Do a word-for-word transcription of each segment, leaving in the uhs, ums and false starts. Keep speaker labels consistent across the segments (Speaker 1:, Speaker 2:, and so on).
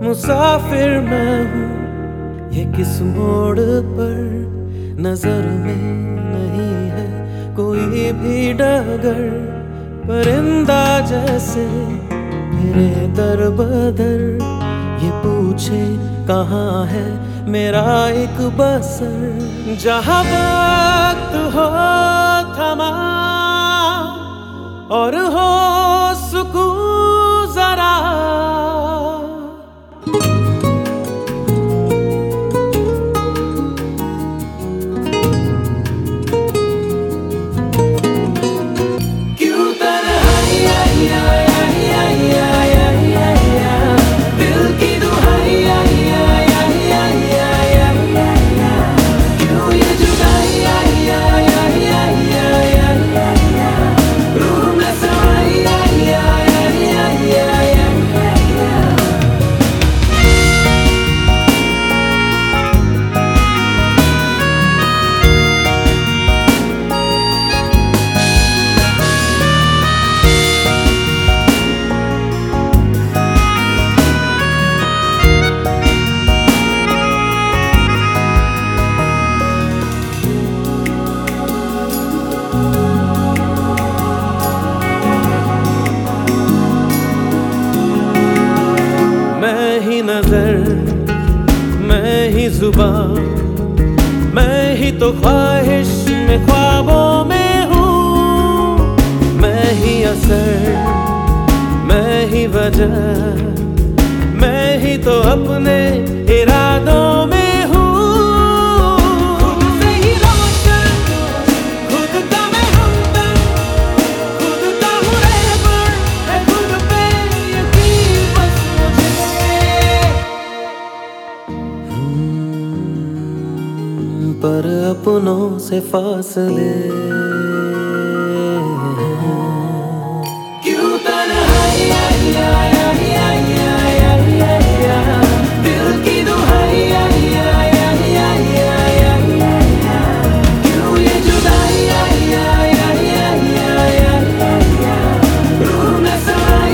Speaker 1: मुसाफिर मैं हूँ ये किस मोड़ पर, नजर में नहीं है कोई भी डगर। परिंदा जैसे फिरे दर बदर, ये पूछे कहाँ है मेरा एक बसर। जहाँ वक्त हो थमा और हो सुकून जरा, नजर मैं ही जुबान, मैं ही तो ख्वाहिश में ख्वाबों में हूँ। मैं ही असर, मैं ही वजह, मैं ही तो अपने इरादों में हूँ। खुद से ही रोशन, खुद का मैं हमदम, खुद का हूँ रहबर, है खुद पे यकीन बस मुझे। पर अपनों से फासले क्यों तन्हाई, दिल की दुहाई, क्यों ये जुदाई, रूह में समाई।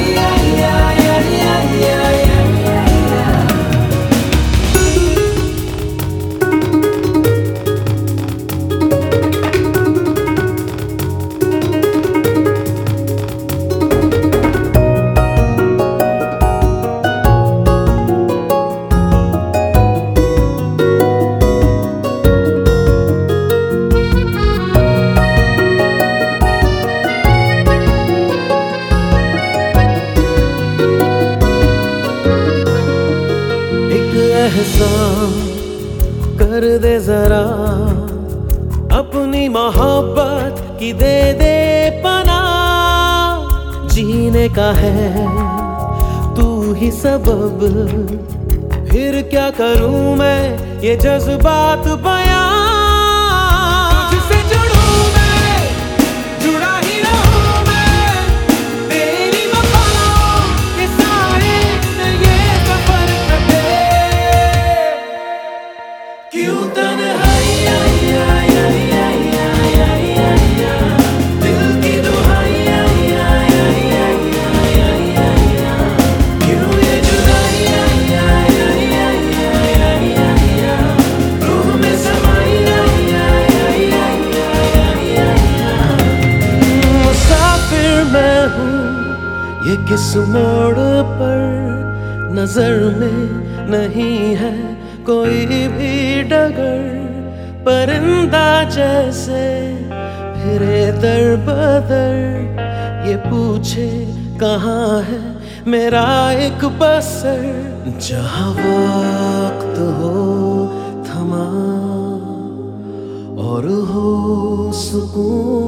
Speaker 1: एहसान कर दे जरा, अपनी मोहब्बत की दे दे पना। जीने का है तू ही सबब, फिर क्या करूं मैं ये जज्बात बयां। क्यों तन्हाई, दिल की दुहाई, क्यों ये जुदाई, रूह में समाई। मुसाफिर मैं हूँ ये किस मोड़ पर, नजर में नहीं है कोई भी डगर। परिंदा जैसे फिरे दर बदर, ये पूछे कहाँ है मेरा एक बसर। जहाँ वक्त हो थमा और हो सुकून